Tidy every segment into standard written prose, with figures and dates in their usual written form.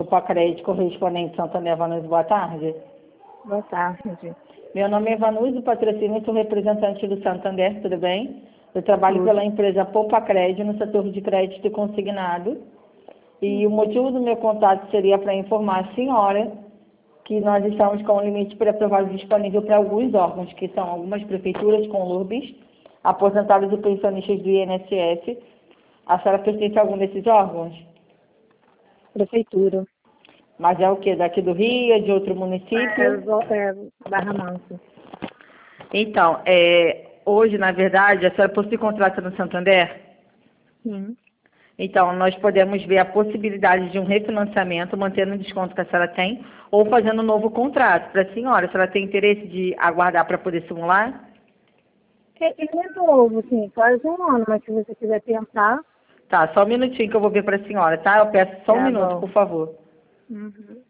Pacred, correspondente Santander. Vanusa, boa tarde. Boa tarde. Meu nome é Vanusa, patrocínio, sou representante do Santander, tudo bem? Eu trabalho pela empresa Poupa-Cred no setor de crédito consignado. E o motivo do meu contato seria para informar a senhora que nós estamos com um limite pré-aprovado disponível para alguns órgãos, que são algumas prefeituras com LURBs, aposentados e pensionistas do INSS. A senhora pertence a algum desses órgãos? Prefeitura. Mas é o quê? Daqui do Rio, é de outro município? Barra Mansa. Então, hoje, na verdade, a senhora possui contrato no Santander? Sim. Então, nós podemos ver a possibilidade de um refinanciamento, mantendo o desconto que a senhora tem, ou fazendo um novo contrato para a senhora. A senhora tem interesse de aguardar para poder simular? Ele é novo, sim, quase um ano, mas se você quiser tentar... Tá, só um minutinho que eu vou ver para a senhora, tá? Eu peço só um minuto, bom. por favor. Uhum.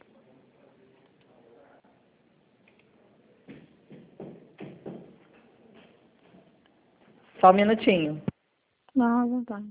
Só um minutinho. Não, não tá.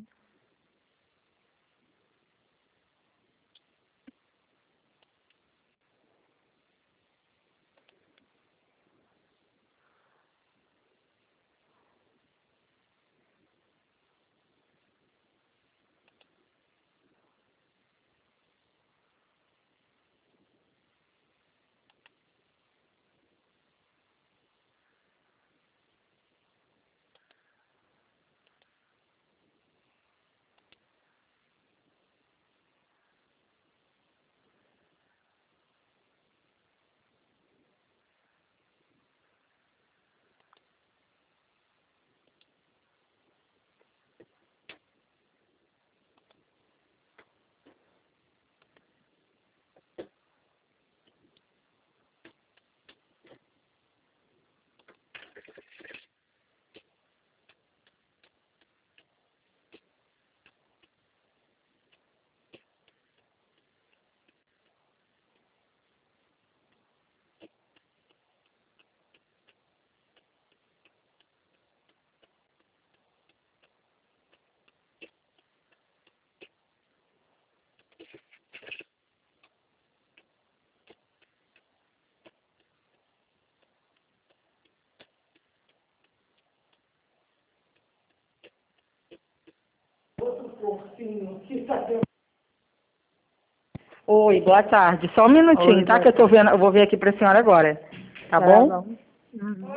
Oi, boa tarde. Só um minutinho, Oi, tá? boa Que eu tô tarde. vendo, eu vou ver aqui para a senhora agora. Tá Tá bom? bom. Uhum.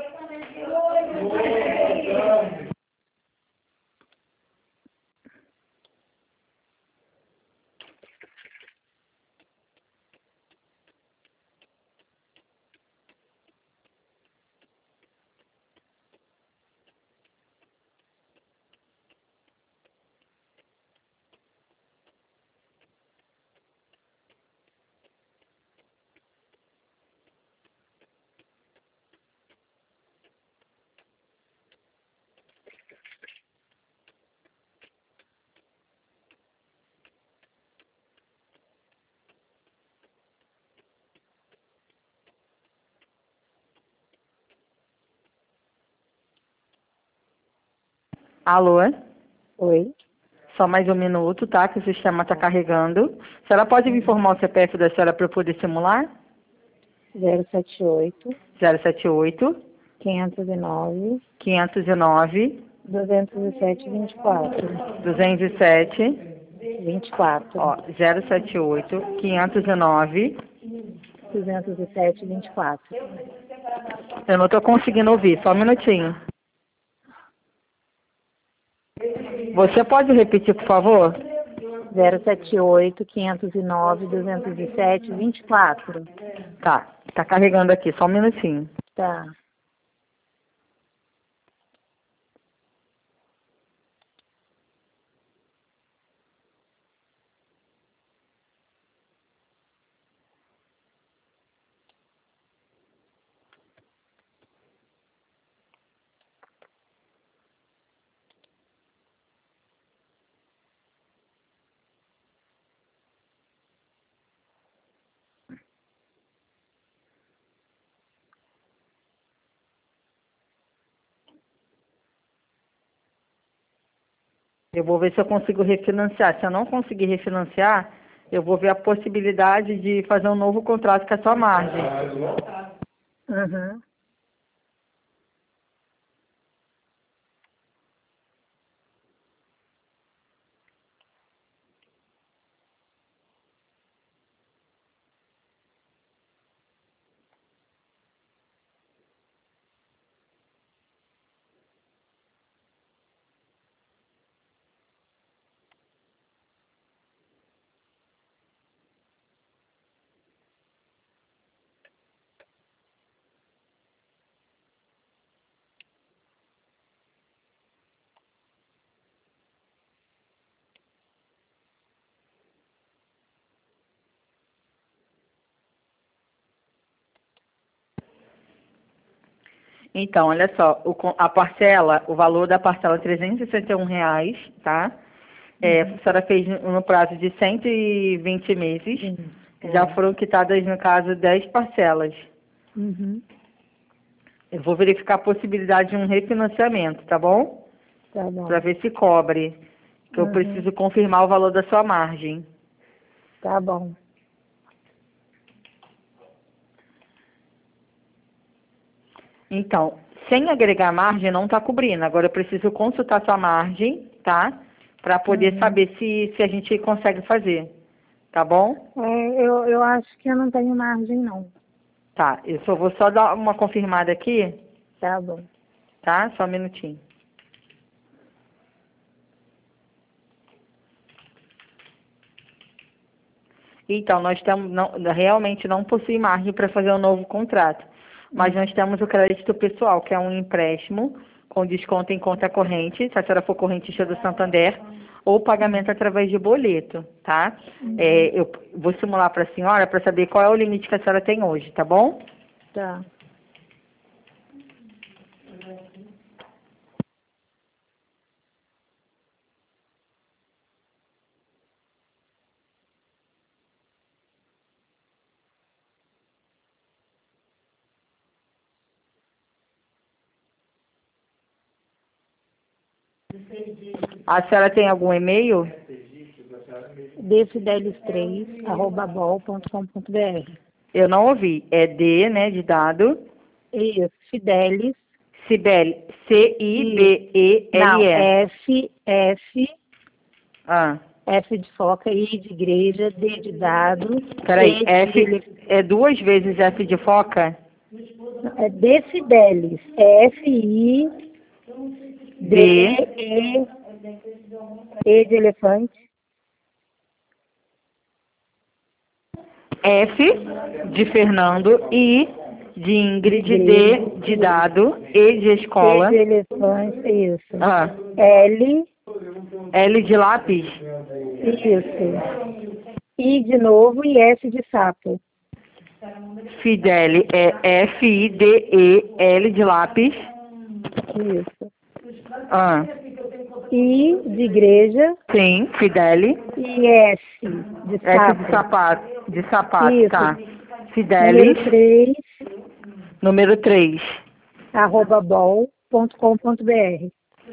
Alô? Oi. Só mais um minuto, tá? Que o sistema está carregando. A senhora pode me informar o CPF da senhora para eu poder simular? 078 078 509 509 207 24. 207 24. ó, 078 509. 207 24. Eu não estou conseguindo ouvir, só um minutinho. Você pode repetir, por favor? 078 509 207 24. Tá carregando aqui, só um minutinho. Tá. Eu vou ver se eu consigo refinanciar. Se eu não conseguir refinanciar, Eu vou ver a possibilidade de fazer um novo contrato com a sua margem. Uhum. Então, olha só, a parcela, o valor da parcela é R$ 361, tá? A senhora fez no prazo de 120 meses. Já foram quitadas, no caso, 10 parcelas. Uhum. Eu vou verificar a possibilidade de um refinanciamento, tá bom? Tá bom. Para ver se cobre. Que eu preciso confirmar o valor da sua margem. Tá bom. Então, sem agregar margem, não está cobrindo. Agora eu preciso consultar sua margem, tá? Para poder saber se a gente consegue fazer. Tá bom? Eu acho que eu não tenho margem, não. Tá, eu só vou só dar uma confirmada aqui, Tá bom. tá? Só um minutinho. Então, nós temos, realmente não possui margem para fazer um novo contrato. Mas nós temos o crédito pessoal, que é um empréstimo com desconto em conta corrente, se a senhora for correntista do Santander, ou pagamento através de boleto, tá? Eu vou simular para a senhora para saber qual é o limite que a senhora tem hoje, tá bom? Tá. A senhora tem algum e-mail? dfidelis3@bol.com.br. Eu não ouvi. É D, né, de dado. Isso, Fidelis. Cibele, Não, Cibele. Ah, F de foca, I de igreja, D de dado, peraí. E de F é duas vezes F de foca? é D Fidelis, F-I, D, E de elefante, F de Fernando, I de Ingrid, D de dado, E de escola. E de elefante, isso. Ah, L, L de lápis. isso. I de novo e S de sapo. Fidele é F-I-D-E-L de lápis. Isso. Ah, I de igreja sim, Fidele. e S de S de sapo. sapato, Isso. tá. Número Fidelis, 3, número 3. @bol.com.br.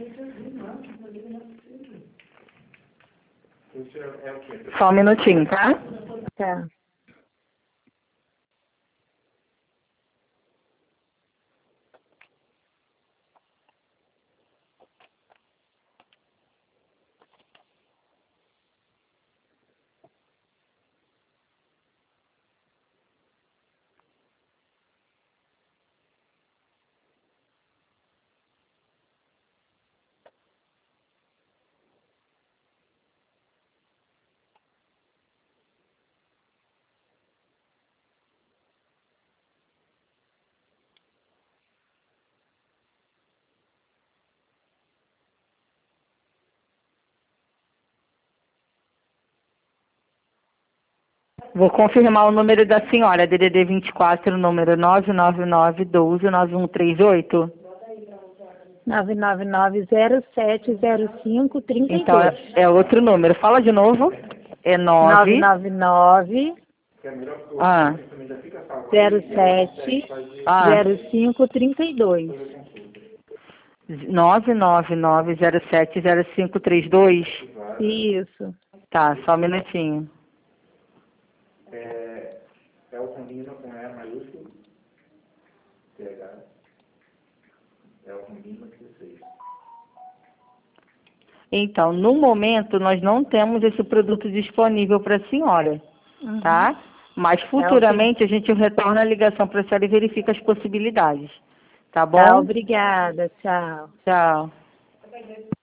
Só um minutinho, tá? Tá. Vou confirmar o número da senhora, DDD 24, número 999129138. 999070532. Então, é outro número. Fala de novo. É 999 Ah, 07 ah. 0532. 999070532. Isso. Tá, só um minutinho. É o Romina com E maiúsculo, TH, é o Romina 16. Então, no momento, nós não temos esse produto disponível para a senhora, tá? Mas futuramente a gente retorna a ligação para a senhora e verifica as possibilidades, tá bom? Tá, obrigada. Tchau. Tchau.